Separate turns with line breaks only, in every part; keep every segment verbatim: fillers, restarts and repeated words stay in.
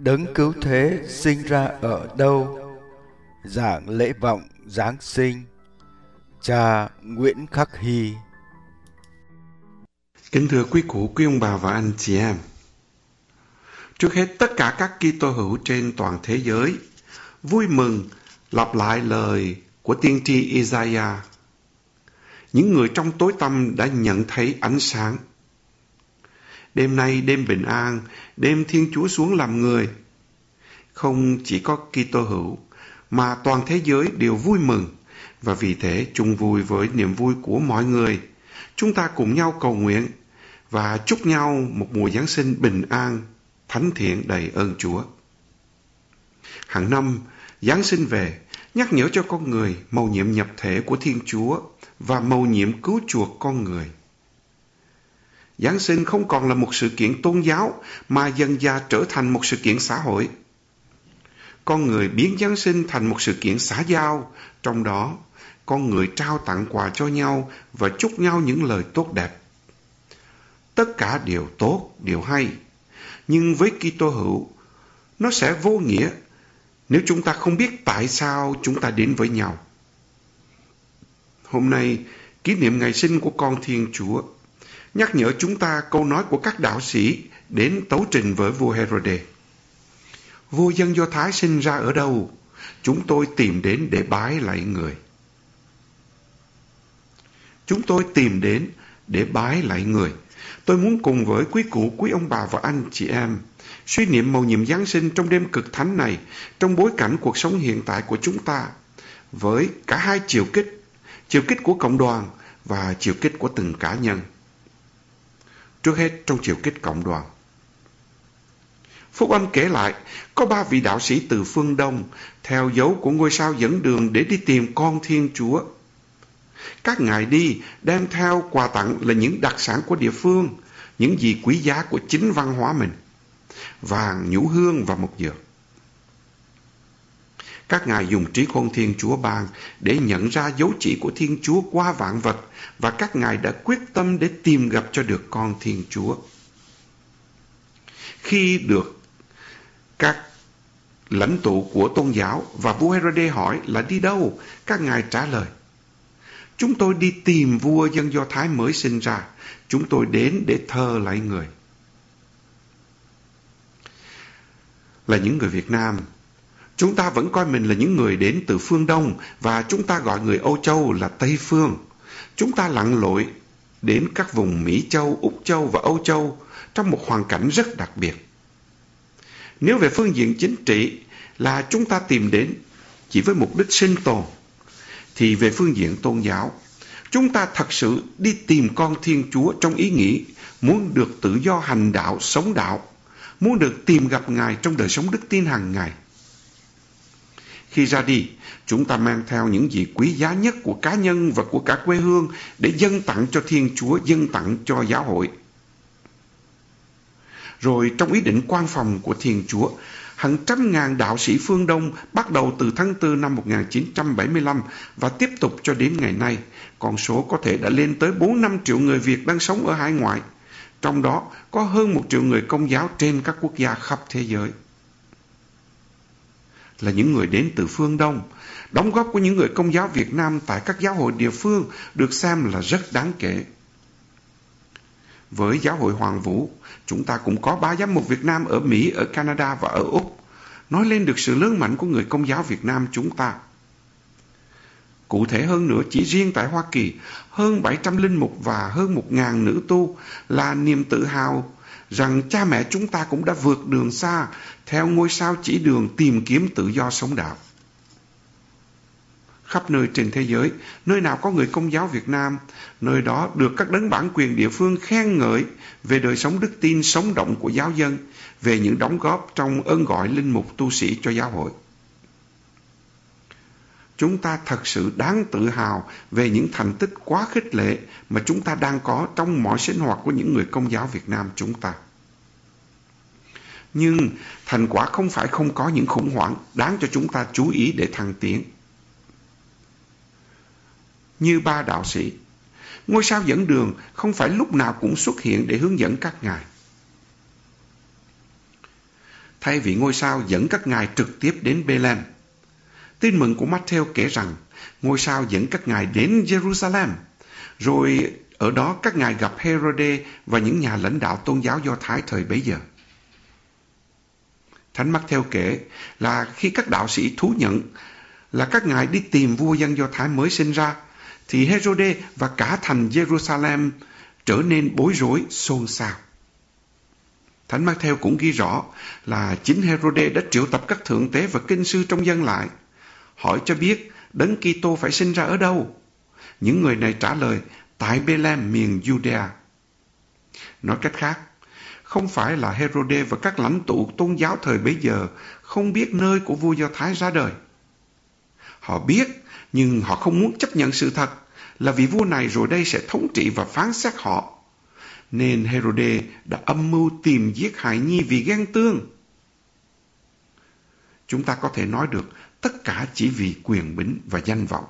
Đấng cứu thế sinh ra ở đâu? Giảng lễ vọng Giáng sinh. Cha Nguyễn Khắc Hy.
Kính thưa quý cụ, quý ông bà và anh chị em. Trước hết, tất cả các Kitô hữu trên toàn thế giới vui mừng lặp lại lời của tiên tri Isaiah. Những người trong tối tăm đã nhận thấy ánh sáng. Đêm nay đêm bình an, đêm Thiên Chúa xuống làm người. Không chỉ có Kitô hữu mà toàn thế giới đều vui mừng, và vì thế chung vui với niềm vui của mọi người. Chúng ta cùng nhau cầu nguyện và chúc nhau một mùa Giáng sinh bình an, thánh thiện đầy ơn Chúa. Hàng năm, Giáng sinh về, nhắc nhở cho con người mầu nhiệm nhập thể của Thiên Chúa và mầu nhiệm cứu chuộc con người. Giáng sinh không còn là một sự kiện tôn giáo mà dần dà trở thành một sự kiện xã hội. Con người biến Giáng sinh thành một sự kiện xã giao, trong đó con người trao tặng quà cho nhau và chúc nhau những lời tốt đẹp. Tất cả đều tốt, đều hay. Nhưng với Kitô hữu, nó sẽ vô nghĩa nếu chúng ta không biết tại sao chúng ta đến với nhau. Hôm nay, kỷ niệm ngày sinh của con Thiên Chúa, nhắc nhở chúng ta câu nói của các đạo sĩ đến tấu trình với vua Herode. Vua dân Do Thái sinh ra ở đâu? Chúng tôi tìm đến để bái lạy người. Chúng tôi tìm đến để bái lạy người. Tôi muốn cùng với quý cụ, quý ông bà và anh chị em suy niệm mầu nhiệm Giáng sinh trong đêm cực thánh này, trong bối cảnh cuộc sống hiện tại của chúng ta, với cả hai chiều kích, chiều kích của cộng đoàn và chiều kích của từng cá nhân. Trước hết, trong chiều kích cộng đoàn. Phúc âm kể lại, có ba vị đạo sĩ từ phương Đông theo dấu của ngôi sao dẫn đường để đi tìm con Thiên Chúa. Các ngài đi đem theo quà tặng là những đặc sản của địa phương, những gì quý giá của chính văn hóa mình: vàng, nhũ hương và mộc dược. Các ngài dùng trí khôn Thiên Chúa ban để nhận ra dấu chỉ của Thiên Chúa qua vạn vật, và các ngài đã quyết tâm để tìm gặp cho được con Thiên Chúa. Khi được các lãnh tụ của tôn giáo và vua Herode hỏi là đi đâu, các ngài trả lời: chúng tôi đi tìm vua dân Do Thái mới sinh ra. Chúng tôi đến để thờ lạy người. Là những người Việt Nam, chúng ta vẫn coi mình là những người đến từ phương Đông, và chúng ta gọi người Âu Châu là Tây Phương. Chúng ta lặn lội đến các vùng Mỹ Châu, Úc Châu và Âu Châu trong một hoàn cảnh rất đặc biệt. Nếu về phương diện chính trị là chúng ta tìm đến chỉ với mục đích sinh tồn, thì về phương diện tôn giáo, chúng ta thật sự đi tìm con Thiên Chúa trong ý nghĩ muốn được tự do hành đạo, sống đạo, muốn được tìm gặp Ngài trong đời sống đức tin hàng ngày. Khi ra đi, chúng ta mang theo những gì quý giá nhất của cá nhân và của cả quê hương để dâng tặng cho Thiên Chúa, dâng tặng cho giáo hội. Rồi trong ý định quan phòng của Thiên Chúa, hàng trăm ngàn đạo sĩ phương Đông bắt đầu từ tháng tư năm một nghìn chín trăm bảy mươi lăm và tiếp tục cho đến ngày nay. Con số có thể đã lên tới bốn năm triệu người Việt đang sống ở hải ngoại. Trong đó có hơn một triệu người Công giáo trên các quốc gia khắp thế giới. Là những người đến từ phương Đông, đóng góp của những người Công giáo Việt Nam tại các giáo hội địa phương được xem là rất đáng kể. Với giáo hội Hoàng Vũ, chúng ta cũng có ba giám mục Việt Nam ở Mỹ, ở Canada và ở Úc, nói lên được sự lớn mạnh của người Công giáo Việt Nam chúng ta. Cụ thể hơn nữa, chỉ riêng tại Hoa Kỳ, hơn bảy trăm linh mục và hơn một nghìn nữ tu là niềm tự hào rằng cha mẹ chúng ta cũng đã vượt đường xa theo ngôi sao chỉ đường tìm kiếm tự do sống đạo. Khắp nơi trên thế giới, nơi nào có người Công giáo Việt Nam, nơi đó được các đấng bản quyền địa phương khen ngợi về đời sống đức tin sống động của giáo dân, về những đóng góp trong ơn gọi linh mục tu sĩ cho giáo hội. Chúng ta thật sự đáng tự hào về những thành tích quá khích lệ mà chúng ta đang có trong mọi sinh hoạt của những người Công giáo Việt Nam chúng ta. Nhưng thành quả không phải không có những khủng hoảng đáng cho chúng ta chú ý để thăng tiến. Như ba đạo sĩ, ngôi sao dẫn đường không phải lúc nào cũng xuất hiện để hướng dẫn các ngài. thay vì ngôi sao dẫn các ngài trực tiếp đến Bethlehem. Tin mừng của Matthew kể rằng ngôi sao dẫn các ngài đến Jerusalem, rồi ở đó các ngài gặp Herode và những nhà lãnh đạo tôn giáo Do Thái thời bấy giờ. Thánh Matthew kể là khi các đạo sĩ thú nhận là các ngài đi tìm vua dân Do Thái mới sinh ra, thì Herode và cả thành Jerusalem trở nên bối rối, xôn xao. Thánh Matthew cũng ghi rõ là chính Herode đã triệu tập các thượng tế và kinh sư trong dân lại, hỏi cho biết Đấng Kitô phải sinh ra ở đâu. Những người này trả lời tại Bethlehem miền Judea. Nói cách khác, không phải là Herode và các lãnh tụ tôn giáo thời bấy giờ không biết nơi của vua Do Thái ra đời. Họ biết, nhưng họ không muốn chấp nhận sự thật là vị vua này rồi đây sẽ thống trị và phán xét họ. Nên Herode đã âm mưu tìm giết hại Nhi vì ghen tương. Chúng ta có thể nói được tất cả chỉ vì quyền bính và danh vọng.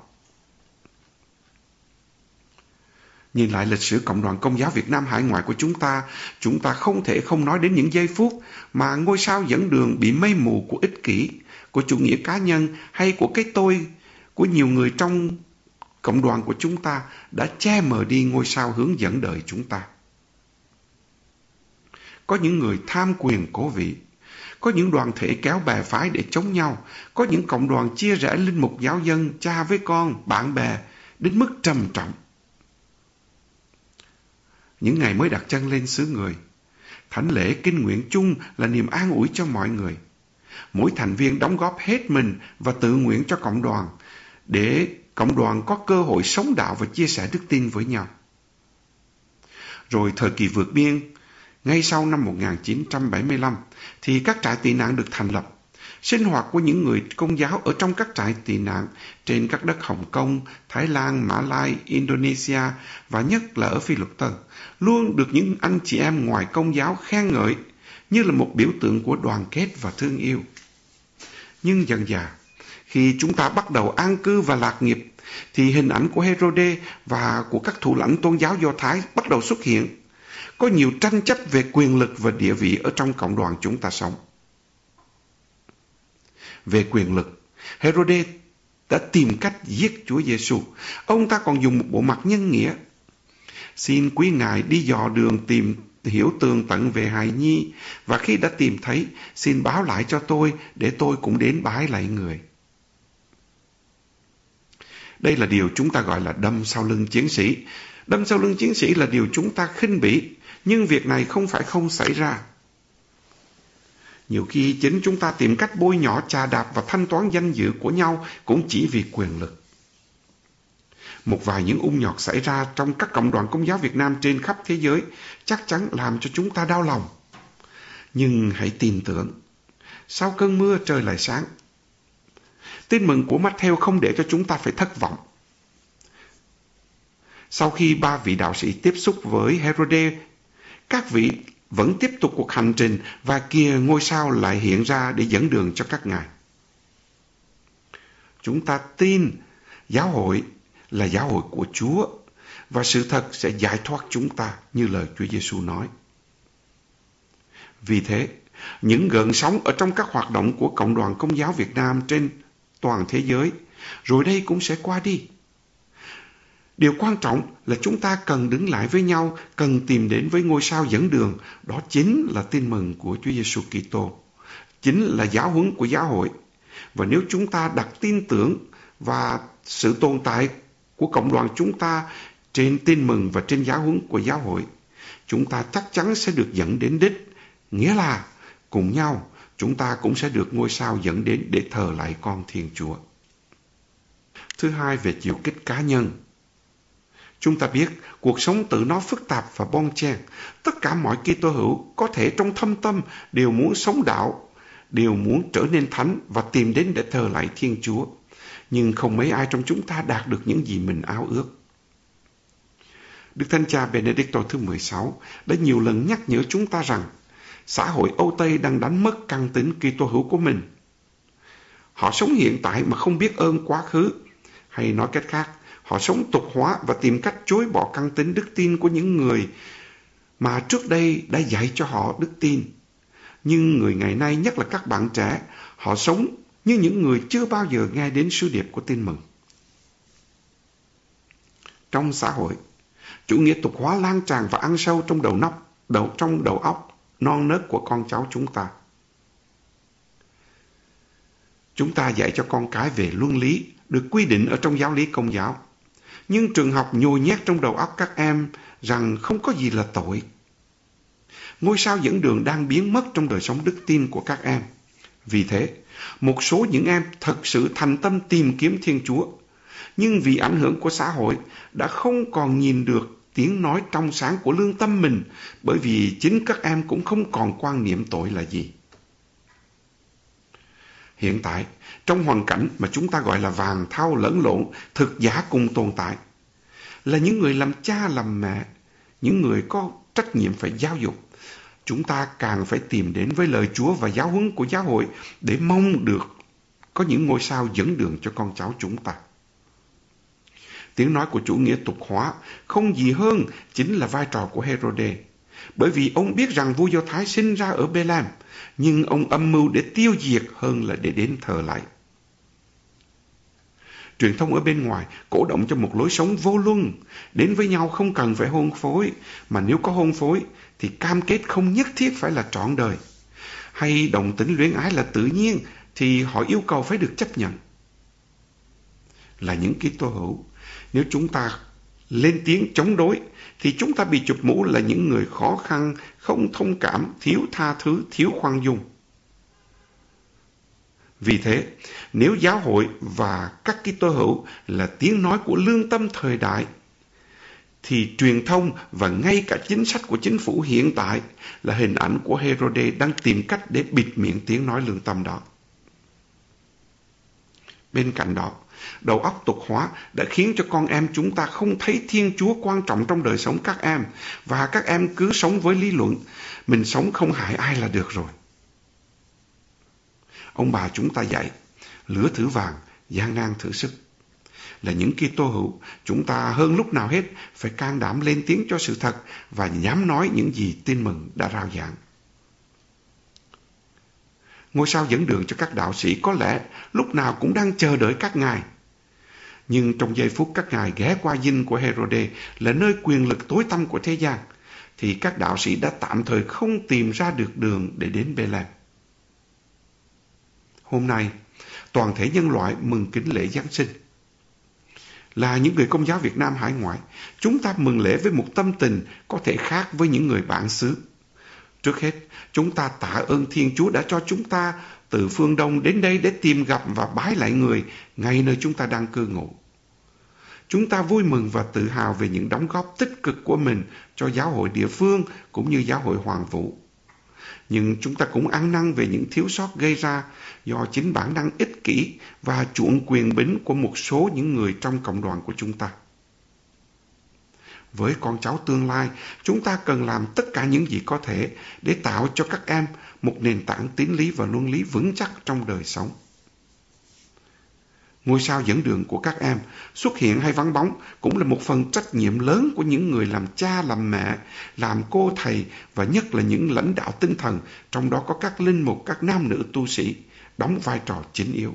Nhìn lại lịch sử Cộng đoàn Công giáo Việt Nam hải ngoại của chúng ta, chúng ta không thể không nói đến những giây phút mà ngôi sao dẫn đường bị mây mù của ích kỷ, của chủ nghĩa cá nhân hay của cái tôi của nhiều người trong cộng đoàn của chúng ta đã che mờ đi ngôi sao hướng dẫn đời chúng ta. Có những người tham quyền cố vị, có những đoàn thể kéo bè phái để chống nhau, có những cộng đoàn chia rẽ linh mục giáo dân, cha với con, bạn bè đến mức trầm trọng. Những ngày mới đặt chân lên xứ người, thánh lễ kinh nguyện chung là niềm an ủi cho mọi người. Mỗi thành viên đóng góp hết mình và tự nguyện cho cộng đoàn, để cộng đoàn có cơ hội sống đạo và chia sẻ đức tin với nhau. Rồi thời kỳ vượt biên, ngay sau năm một nghìn chín trăm bảy mươi lăm, thì các trại tị nạn được thành lập. Sinh hoạt của những người Công giáo ở trong các trại tị nạn trên các đất Hồng Kông, Thái Lan, Mã Lai, Indonesia và nhất là ở Phi Luật Tân luôn được những anh chị em ngoài Công giáo khen ngợi như là một biểu tượng của đoàn kết và thương yêu. Nhưng dần dà, khi chúng ta bắt đầu an cư và lạc nghiệp, thì hình ảnh của Herode và của các thủ lãnh tôn giáo Do Thái bắt đầu xuất hiện. Có nhiều tranh chấp về quyền lực và địa vị ở trong cộng đoàn chúng ta sống. Về quyền lực, Herode đã tìm cách giết Chúa Giêsu. Ông ta còn dùng một bộ mặt nhân nghĩa. Xin quý ngài đi dò đường tìm hiểu tường tận về hài nhi, và khi đã tìm thấy, xin báo lại cho tôi để tôi cũng đến bái lạy người. Đây là điều chúng ta gọi là đâm sau lưng chiến sĩ. Đâm sau lưng chiến sĩ là điều chúng ta khinh bỉ, nhưng việc này không phải không xảy ra. Nhiều khi chính chúng ta tìm cách bôi nhọ, chà đạp và thanh toán danh dự của nhau cũng chỉ vì quyền lực. Một vài những ung nhọt xảy ra trong các cộng đoàn Công giáo Việt Nam trên khắp thế giới chắc chắn làm cho chúng ta đau lòng. Nhưng hãy tin tưởng, sau cơn mưa trời lại sáng. Tin mừng của Matthew không để cho chúng ta phải thất vọng. Sau khi ba vị đạo sĩ tiếp xúc với Herode, các vị vẫn tiếp tục cuộc hành trình, và kia ngôi sao lại hiện ra để dẫn đường cho các ngài. Chúng ta tin giáo hội là giáo hội của Chúa, và sự thật sẽ giải thoát chúng ta như lời Chúa Giêsu nói. Vì thế, những gợn sóng ở trong các hoạt động của Cộng đoàn Công giáo Việt Nam trên toàn thế giới, rồi đây cũng sẽ qua đi. Điều quan trọng là chúng ta cần đứng lại với nhau, cần tìm đến với ngôi sao dẫn đường, đó chính là tin mừng của Chúa Giêsu Kitô, chính là giáo huấn của giáo hội. Và nếu chúng ta đặt tin tưởng và sự tồn tại của cộng đoàn chúng ta trên tin mừng và trên giáo huấn của giáo hội, chúng ta chắc chắn sẽ được dẫn đến đích, nghĩa là cùng nhau chúng ta cũng sẽ được ngôi sao dẫn đến để thờ lại con Thiên Chúa. Thứ hai, về chiều kích cá nhân. Chúng ta biết cuộc sống tự nó phức tạp và bon chen. Tất cả mọi Kitô hữu có thể trong thâm tâm đều muốn sống đạo, đều muốn trở nên thánh và tìm đến để thờ lại Thiên Chúa. Nhưng không mấy ai trong chúng ta đạt được những gì mình ao ước. Đức Thánh Cha Benedicto thứ mười sáu đã nhiều lần nhắc nhở chúng ta rằng xã hội Âu Tây đang đánh mất căn tính Kitô hữu của mình. Họ sống hiện tại mà không biết ơn quá khứ, hay nói cách khác, họ sống tục hóa và tìm cách chối bỏ căn tính đức tin của những người mà trước đây đã dạy cho họ đức tin. Nhưng người ngày nay, nhất là các bạn trẻ, họ sống như những người chưa bao giờ nghe đến sứ điệp của tin mừng. Trong xã hội, chủ nghĩa tục hóa lan tràn và ăn sâu trong đầu nóc, đầu trong đầu óc non nớt của con cháu chúng ta. Chúng ta dạy cho con cái về luân lý, được quy định ở trong giáo lý Công giáo. Nhưng trường học nhồi nhét trong đầu óc các em rằng không có gì là tội. Ngôi sao dẫn đường đang biến mất trong đời sống đức tin của các em. Vì thế, một số những em thật sự thành tâm tìm kiếm Thiên Chúa, nhưng vì ảnh hưởng của xã hội đã không còn nhìn được tiếng nói trong sáng của lương tâm mình, bởi vì chính các em cũng không còn quan niệm tội là gì. Hiện tại, trong hoàn cảnh mà chúng ta gọi là vàng thau lẫn lộn, thực giả cùng tồn tại, là những người làm cha làm mẹ, những người có trách nhiệm phải giáo dục, chúng ta càng phải tìm đến với lời Chúa và giáo huấn của giáo hội để mong được có những ngôi sao dẫn đường cho con cháu chúng ta. Tiếng nói của chủ nghĩa tục hóa không gì hơn chính là vai trò của Herode, bởi vì ông biết rằng vua Do Thái sinh ra ở Bê-lem, nhưng ông âm mưu để tiêu diệt hơn là để đến thờ lại. Truyền thông ở bên ngoài cổ động cho một lối sống vô luân, đến với nhau không cần phải hôn phối, mà nếu có hôn phối thì cam kết không nhất thiết phải là trọn đời. Hay đồng tính luyến ái là tự nhiên thì họ yêu cầu phải được chấp nhận. Là những Kitô hữu, nếu chúng ta lên tiếng chống đối thì chúng ta bị chụp mũ là những người khó khăn, không thông cảm, thiếu tha thứ, thiếu khoan dung. Vì thế, nếu giáo hội và các Kitô hữu là tiếng nói của lương tâm thời đại, thì truyền thông và ngay cả chính sách của chính phủ hiện tại là hình ảnh của Herode đang tìm cách để bịt miệng tiếng nói lương tâm đó. Bên cạnh đó, đầu óc tục hóa đã khiến cho con em chúng ta không thấy Thiên Chúa quan trọng trong đời sống các em, và các em cứ sống với lý luận, mình sống không hại ai là được rồi. Ông bà chúng ta dạy, lửa thử vàng, gian nan thử sức. Là những Kitô hữu, chúng ta hơn lúc nào hết phải can đảm lên tiếng cho sự thật và dám nói những gì tin mừng đã rao giảng. Ngôi sao dẫn đường cho các đạo sĩ có lẽ lúc nào cũng đang chờ đợi các ngài. Nhưng trong giây phút các ngài ghé qua dinh của Herode là nơi quyền lực tối tăm của thế gian, thì các đạo sĩ đã tạm thời không tìm ra được đường để đến Bê-lem. Hôm nay, toàn thể nhân loại mừng kính lễ Giáng sinh. Là những người Công giáo Việt Nam hải ngoại, chúng ta mừng lễ với một tâm tình có thể khác với những người bản xứ. Trước hết, chúng ta tạ ơn Thiên Chúa đã cho chúng ta từ phương Đông đến đây để tìm gặp và bái lạy người ngay nơi chúng ta đang cư ngụ. Chúng ta vui mừng và tự hào về những đóng góp tích cực của mình cho giáo hội địa phương cũng như giáo hội Hoàng Vũ. Nhưng chúng ta cũng ăn năn về những thiếu sót gây ra do chính bản năng ích kỷ và chuộng quyền bính của một số những người trong cộng đoàn của chúng ta. Với con cháu tương lai, chúng ta cần làm tất cả những gì có thể để tạo cho các em một nền tảng tín lý và luân lý vững chắc trong đời sống. Ngôi sao dẫn đường của các em, xuất hiện hay vắng bóng, cũng là một phần trách nhiệm lớn của những người làm cha, làm mẹ, làm cô, thầy và nhất là những lãnh đạo tinh thần, trong đó có các linh mục, các nam nữ tu sĩ, đóng vai trò chính yếu.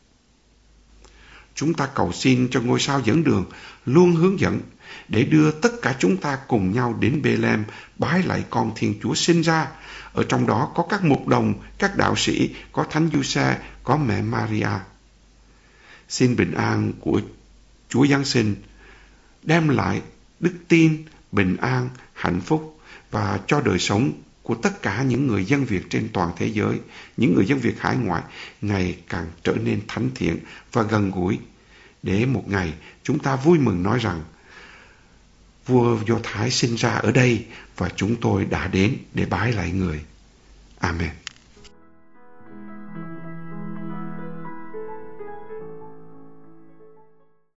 Chúng ta cầu xin cho ngôi sao dẫn đường luôn hướng dẫn để đưa tất cả chúng ta cùng nhau đến Bê-lem bái lạy con Thiên Chúa sinh ra. Ở trong đó có các mục đồng, các đạo sĩ, có Thánh Giuse, có mẹ Maria. Xin bình an của Chúa Giáng sinh đem lại đức tin, bình an, hạnh phúc và cho đời sống của tất cả những người dân Việt trên toàn thế giới, những người dân Việt hải ngoại ngày càng trở nên thánh thiện và gần gũi, để một ngày chúng ta vui mừng nói rằng vua Do Thái sinh ra ở đây và chúng tôi đã đến để bái lạy người. Amen.